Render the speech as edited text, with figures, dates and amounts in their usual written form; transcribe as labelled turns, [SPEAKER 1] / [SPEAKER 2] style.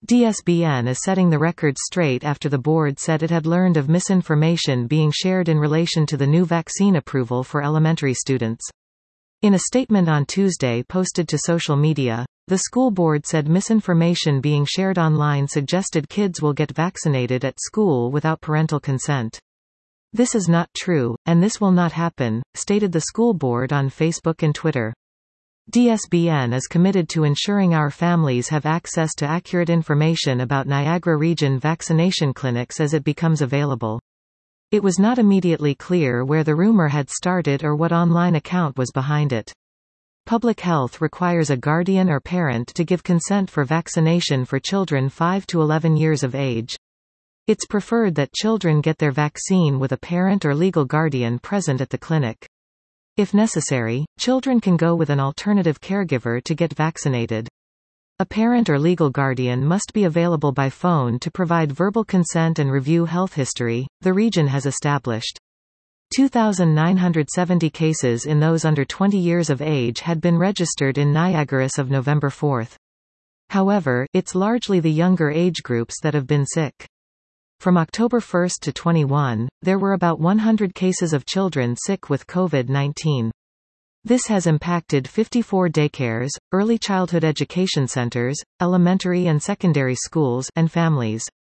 [SPEAKER 1] DSBN is setting the record straight after the board said it had learned of misinformation being shared in relation to the new vaccine approval for elementary students. In a statement on Tuesday posted to social media, the school board said misinformation being shared online suggested kids will get vaccinated at school without parental consent. "This is not true, and this will not happen," stated the school board on Facebook and Twitter. DSBN is committed to ensuring our families have access to accurate information about Niagara Region vaccination clinics as it becomes available. It was not immediately clear where the rumor had started or what online account was behind it. Public health requires a guardian or parent to give consent for vaccination for children 5 to 11 years of age. It's preferred that children get their vaccine with a parent or legal guardian present at the clinic. If necessary, children can go with an alternative caregiver to get vaccinated. A parent or legal guardian must be available by phone to provide verbal consent and review health history, the region has established. 2,970 cases in those under 20 years of age had been registered in Niagara as of November 4. However, it's largely the younger age groups that have been sick. From October 1 to 21, there were about 100 cases of children sick with COVID-19. This has impacted 54 daycares, early childhood education centers, elementary and secondary schools, and families.